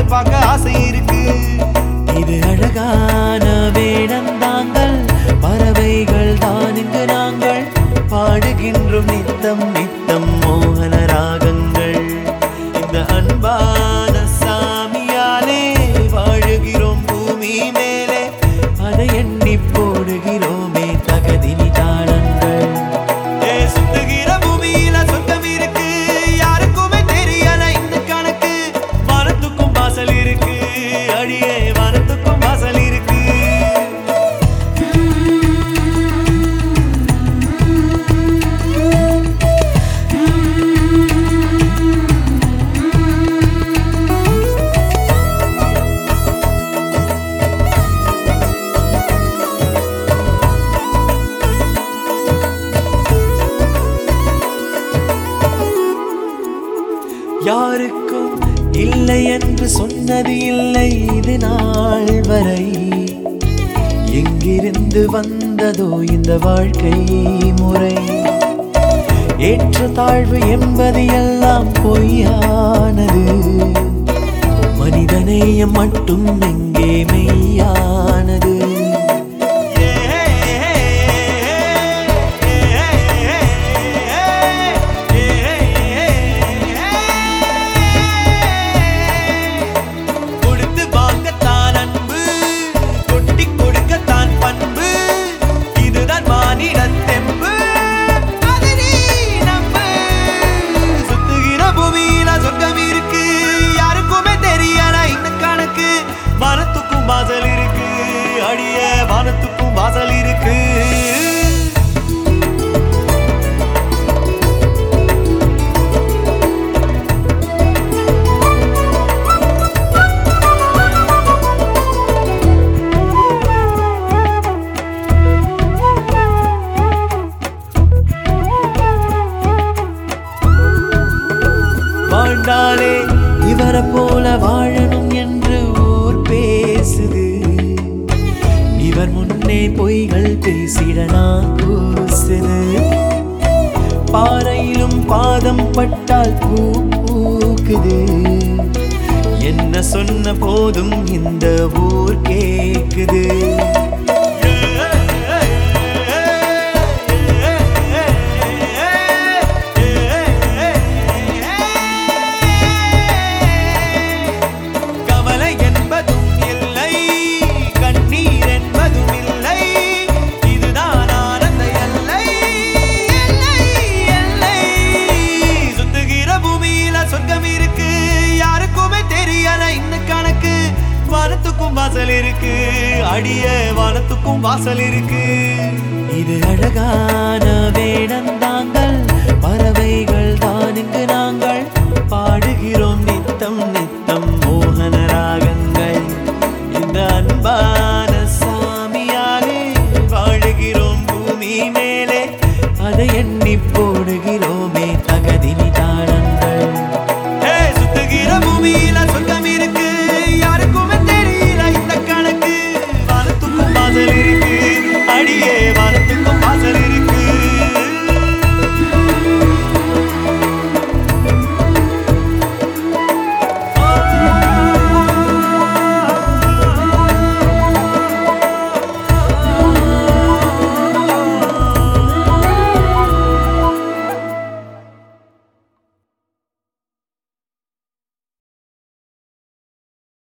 உங்களை பார்க்க ஆசை இருக்கு. இது அழகான வேடந்தாங்கள் பறவைகள் தான் இங்கு நாங்கள் பாடுகின்றோம் நித்தம் நித்தம் மோகன ராகங்கள். இந்த அன்பான சாமியாலே வாழுகிறோம் பூமி மேலே அதை எண்ணி போடுகிறோமே தகதினி தாளங்கள். சுத்துகிற பூமியில சொர்க்கம் இருக்கு, யாருக்குமே தெரியல இந்த கணக்கு. வானத்துக்கும் வாசல் இருக்கு, அடியே வானத்துக்கும் வாசல் இருக்கு. யாருக்கும் இல்லை என்று சொன்னது இல்லை இது நாள் வரை. எங்கிருந்து வந்ததோ இந்த வாழ்க்கை முறை? ஏற்ற தாழ்வு என்பது எல்லாம் பொய்யானது. மனிதநேயம் மட்டும் எங்கே மெய்யானது? வானத்துக்கும் வாசல் இருக்கு, அடிய வானத்துக்கும் வாசல் இருக்கு. வாழ்ந்தாலே இவரை போல வாழணும் என்று ஊர் பேசுது. இவர் முன்னே பொய்கள் பேசிடனா கூசுது. பாறையிலும் பாதம் பட்டால் பூ பூக்குது. என்ன சொன்ன போதும் இந்த ஊர் கேக்குது. வானத்துக்கும் வாசல் இருக்கு, அடிய வானத்துக்கும் வாசல் இருக்கு. இது அழகான வேடந்தாங்கள் பறவைகள் தான் இங்கு நாங்கள்